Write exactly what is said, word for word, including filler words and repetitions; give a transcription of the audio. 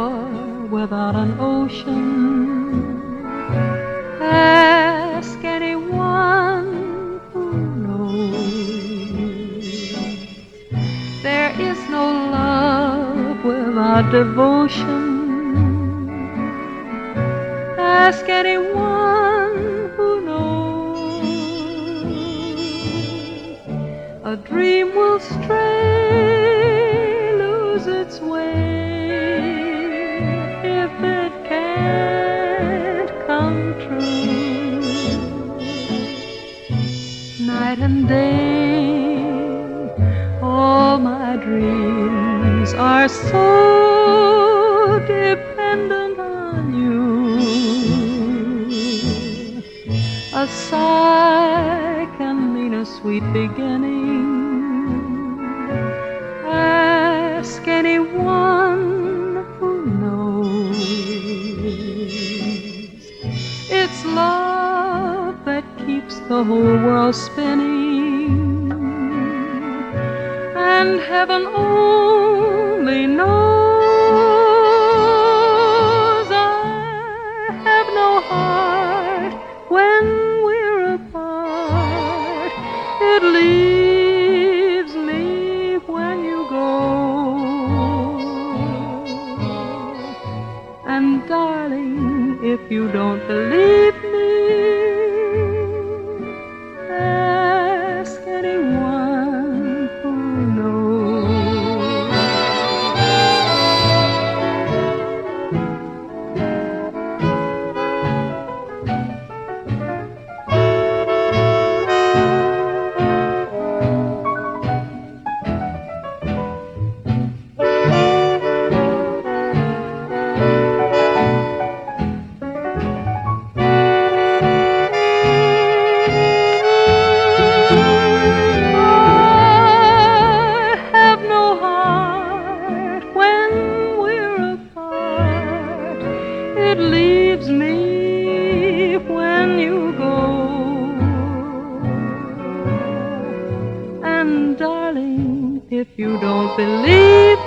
shore without an ocean. Ask anyone who knows. There is no love without devotion. Ask anyone who knows. A dream will stray, lose its way, if it can't come true. Night and day, all my dreams are so dependent on you. A sigh can mean a sweet beginning. Ask anyone who knows. It's love that keeps the whole world spinning, and heaven only knows I have no heart when we're apart. It leaves me when you go. And darling, if you don't believe me, ask anyone who knows. It leaves me when you go. And darling, if you don't believe